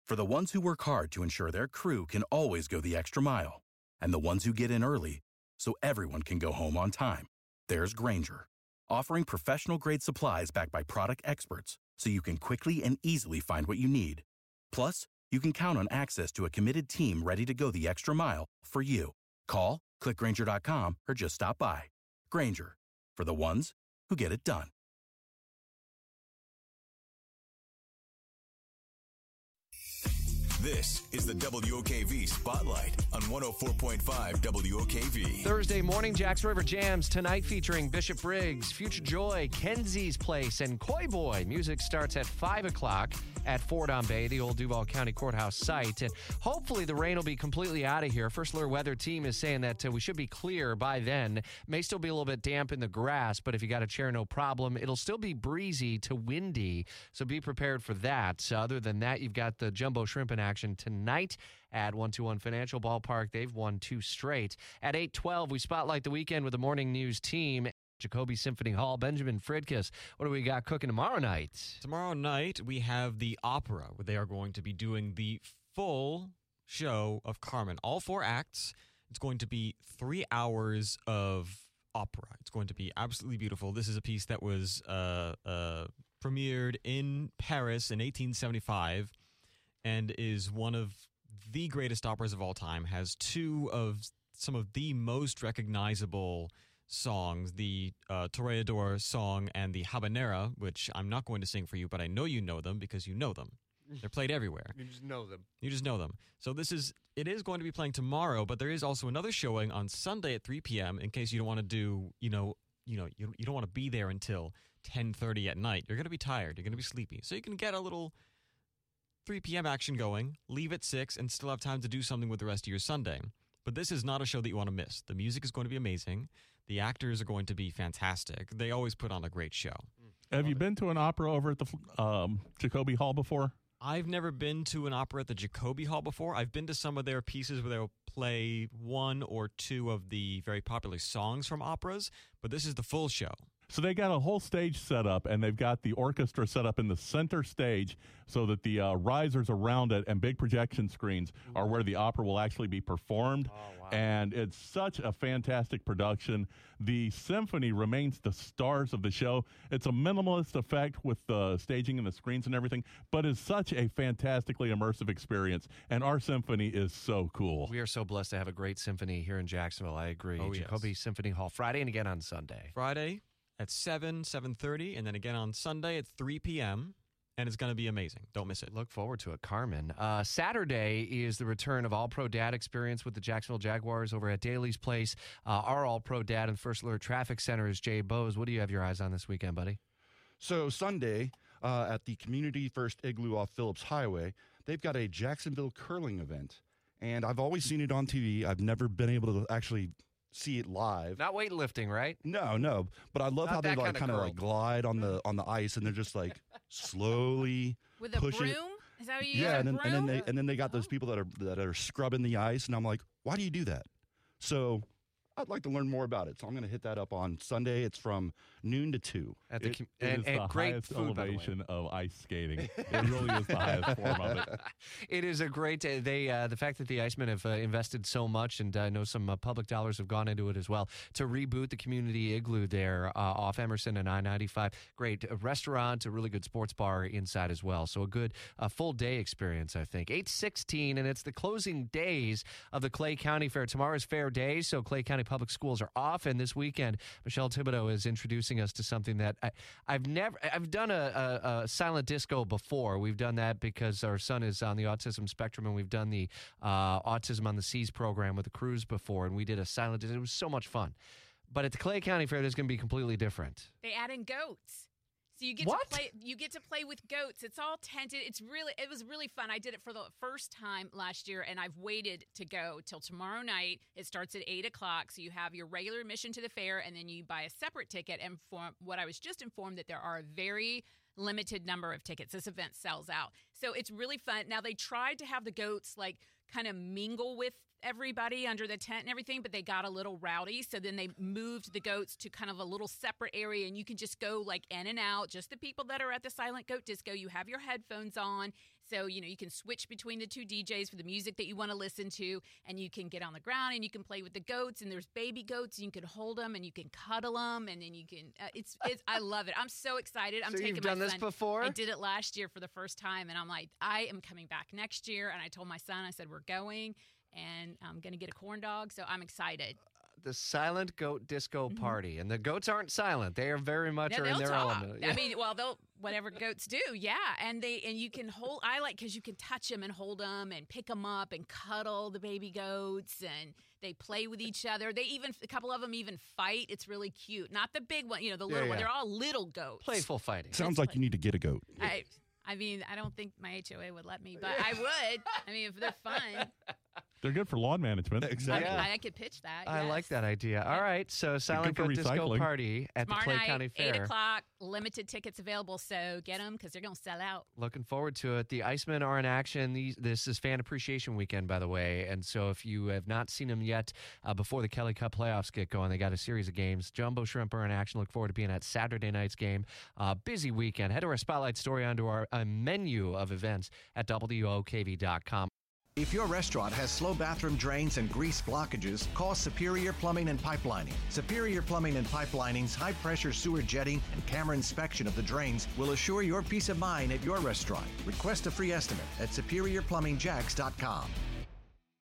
For the ones who work hard to ensure their crew can always go the extra mile, and the ones who get in early so everyone can go home on time, there's Grainger, offering professional-grade supplies backed by product experts so you can quickly and easily find what you need. Plus, you can count on access to a committed team ready to go the extra mile for you. Call, click Grainger.com, or just stop by. Grainger, for the ones who get it done. This is the WOKV Spotlight on 104.5 WOKV. Thursday morning, Jacks River Jams tonight featuring Bishop Briggs, Future Joy, Kenzie's Place, and Coy Boy. Music starts at 5 o'clock at Fort on Bay, the old Duval County Courthouse site. And hopefully the rain will be completely out of here. First Alert Weather Team is saying that we should be clear by then. May still be a little bit damp in the grass, but if you got a chair, no problem. It'll still be breezy to windy, so be prepared for that. Other than that, you've got the Jumbo Shrimp in action tonight at 121 Financial Ballpark. They've won 2 straight. At 8:12, we spotlight the weekend with the morning news team. Jacoby Symphony Hall, Benjamin Fridkiss. What do we got cooking tomorrow night? Tomorrow night, we have the opera, where they are going to be doing the full show of Carmen. All 4 acts. It's going to be 3 hours of opera. It's going to be absolutely beautiful. This is a piece that was premiered in Paris in 1875 and is one of the greatest operas of all time. Has 2 of some of the most recognizable songs, the Toreador song and the Habanera, which I'm not going to sing for you, but I know you know them because you know them. They're played everywhere. You just know them. You just know them. So it is going to be playing tomorrow, but there is also another showing on Sunday at 3 p.m. in case you don't want to do, you don't want to be there until 10:30 at night. You're going to be tired. You're going to be sleepy. So you can get a little 3 p.m. action going, leave at 6, and still have time to do something with the rest of your Sunday. But this is not a show that you want to miss. The music is going to be amazing. The actors are going to be fantastic. They always put on a great show. Have you been to an opera over at the Jacoby Hall before? I've never been to an opera at the Jacoby Hall before. I've been to some of their pieces where they'll play 1 or 2 of the very popular songs from operas, but this is the full show. So they got a whole stage set up, and they've got the orchestra set up in the center stage so that the risers around it and big projection screens are where the opera will actually be performed. Oh, wow. And it's such a fantastic production. The symphony remains the stars of the show. It's a minimalist effect with the staging and the screens and everything, but it's such a fantastically immersive experience, and our symphony is so cool. We are so blessed to have a great symphony here in Jacksonville. I agree. Oh, Jacoby yes. Symphony Hall, Friday and again on Sunday. Friday at 7:30, and then again on Sunday at 3 p.m., and it's going to be amazing. Don't miss it. Look forward to it, Carmen. Saturday is the return of All-Pro Dad experience with the Jacksonville Jaguars over at Daly's Place. Our All-Pro Dad and First Alert Traffic Center is Jay Bowes. What do you have your eyes on this weekend, buddy? So Sunday at the Community First Igloo off Phillips Highway, they've got a Jacksonville curling event, and I've always seen it on TV. I've never been able to actually see it live. Not weightlifting, right? No. But I love how they like kind of like glide on the ice, and they're just like slowly with a pushing broom. It. Is that what you yeah, use? and then they got those people that are scrubbing the ice, and I'm like, why do you do that? So I'd like to learn more about it. So I'm going to hit that up on Sunday. It's from noon to 2. It is the great highest food, elevation of ice skating. It really is the highest form of it. It is a great day. The fact that the Icemen have invested so much, and I know some public dollars have gone into it as well, to reboot the Community Igloo there off Emerson and I-95. Great restaurant, a really good sports bar inside as well. So a good full day experience, I think. 8:16, and it's the closing days of the Clay County Fair. Tomorrow is Fair Day, so Clay County Public Schools are off, and this weekend Michelle Thibodeau is introducing us to something that I've done a silent disco before. We've done that because our son is on the autism spectrum, and we've done the Autism on the Seas program with the cruise before, and we did a silent disco. It was so much fun. But at the Clay County Fair, it's going to be completely different. They add in goats. So you get What? to play. You get to play with goats. It's all tented. It was really fun. I did it for the first time last year, and I've waited to go till tomorrow night. It starts at 8:00. So you have your regular admission to the fair, and then you buy a separate ticket. And from what I was just informed, that there are a very limited number of tickets. This event sells out. So it's really fun. Now, they tried to have the goats like kind of mingle with everybody under the tent and everything, but they got a little rowdy. So then they moved the goats to kind of a little separate area, and you can just go like in and out. Just the people that are at the Silent Goat Disco. You have your headphones on. So, you can switch between the two DJs for the music that you want to listen to, and you can get on the ground and you can play with the goats, and there's baby goats, and you can hold them and you can cuddle them, and then you can, I love it. I'm so excited. I'm So taking you've done my this son. before? I did it last year for the first time, and I'm like, I am coming back next year. And I told my son, I said, we're going, and I'm going to get a corn dog. So I'm excited. The silent goat disco party, and the goats aren't silent; they are very much Yeah, are in they'll their talk. element. I mean, well, they'll whatever goats do, yeah. And you can hold. I like because you can touch them and hold them and pick them up and cuddle the baby goats, and they play with each other. A couple of them even fight. It's really cute. Not the big one, the little one. yeah. They're all little goats. Playful fighting. Sounds like you need to get a goat. I mean, I don't think my HOA would let me, but I would. I mean, if they're fun, They're good for lawn management. Exactly. Yeah. I could pitch that. I yes. like that idea. All right, so Silent for Goat Disco recycling. Party at the Tomorrow Clay night, County 8 Fair. o'clock, limited tickets available, so get them because they're going to sell out. Looking forward to it. The Icemen are in action. This is Fan Appreciation Weekend, by the way. And so if you have not seen them yet, before the Kelly Cup playoffs get going, they got a series of games. Jumbo Shrimp are in action. Look forward to being at Saturday night's game. Busy weekend. Head to our Spotlight story onto our menu of events at WOKV.com. If your restaurant has slow bathroom drains and grease blockages, call Superior Plumbing and Pipelining. Superior Plumbing and Pipelining's high-pressure sewer jetting and camera inspection of the drains will assure your peace of mind at your restaurant. Request a free estimate at SuperiorPlumbingJacks.com.